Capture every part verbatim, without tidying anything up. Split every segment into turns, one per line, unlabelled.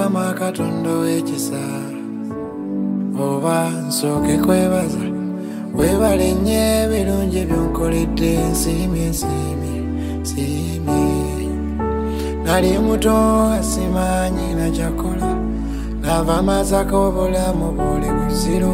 Mukama Katonda w'ekisa oba nsooke kwebaza weebale nnyo ebirungi by'onkoledde nsiimye nsiimye nsiimye nali muto asimanyi nakyakola nava mazako obulamu buli buziro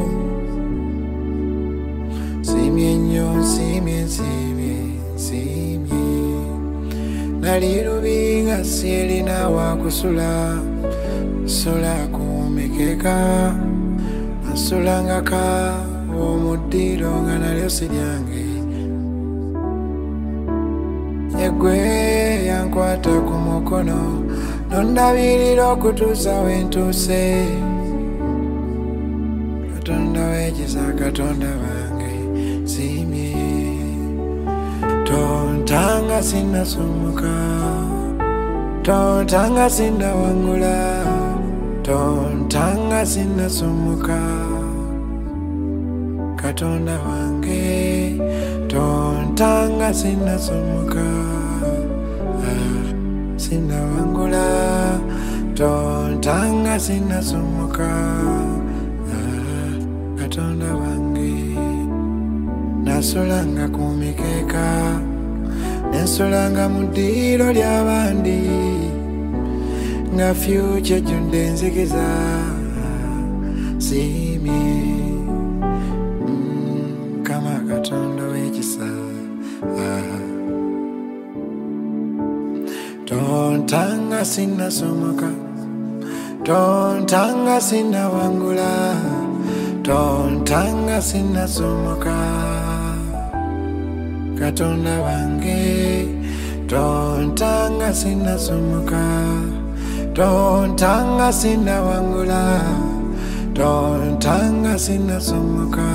nsiimye nnyo nsiimye nsiimye nsiimye nali lubi nga sirina wakusula sula kumekeka nsulangaka omuddiro nga nalyo siryange yegwe yankwata ku mukono nondabirira okutuusa wentuuse Katonda w'ekisa Katonda wange nsiimye tontanga sinnasumuka tontanga sinnawangula tontanga sinnasumuka Katonda wange tontanga sinnasumuka ah, sinnawangula tontanga sinnasumuka ah, Katonda wange nasulanga ku mikeeka nensulanga mu ddiiro ly'abandi nga future junde nzikiza siimye Mukama Katonda w'ekisa tontanga sinnasomoka tontanga sinnawangula tontanga sinnasomoka Katonda wange tontanga sinnasomoka tontanga sinnawangula tontanga sinnasomoka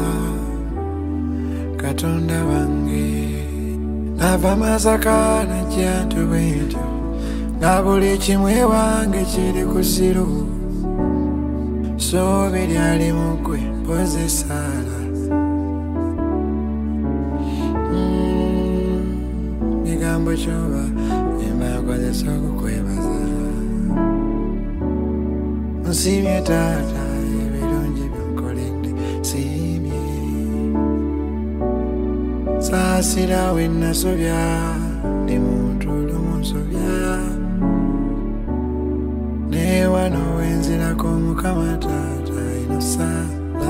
Katonda wange nava Masaka najja Ntobwentyo nga buli kimwe wange kiri ku ziro soobe lyali mu ggwe mpoza essaala bigambo kyoba emba nkozesa okukwebaza nsiimye taata ebirungi byonkoledde nsiimye saasira we nasobya ndi muntu olumusobya ne wano wenzirako Mukama taata inosaala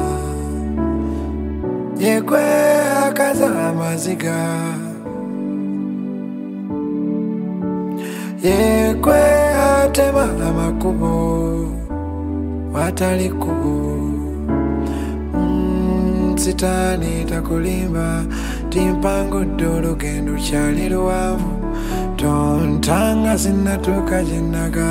yegwe akaza amaziga yegwe atema amakubo watali kkubo mm, sitaani takulimba timpangudde olugendo lukyali luwanvu tontanga sinnatuuka gye nnaga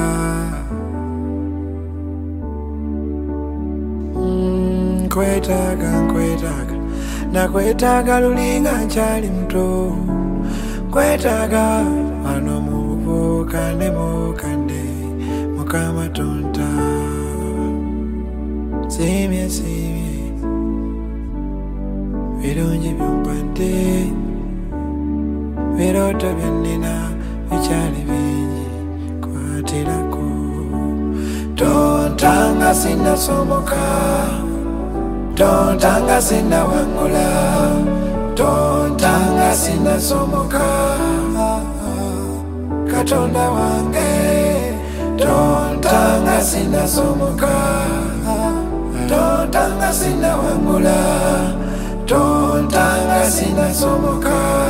mm, nkwetaaga nkwetaaga nakwetaaga lulinga nkyali muto nkwetaaga wano mu bubuukande buukande Mukama tonta siimye siimye birungi byompadde birooto byennina bikyali bingi kwatirako tontanga sinnasomoka tontanga sinnawangula tontanga sinnasomoka Katonda wange tontanga sinnasomoka tontanga sinnawangula tontanga sinnasomoka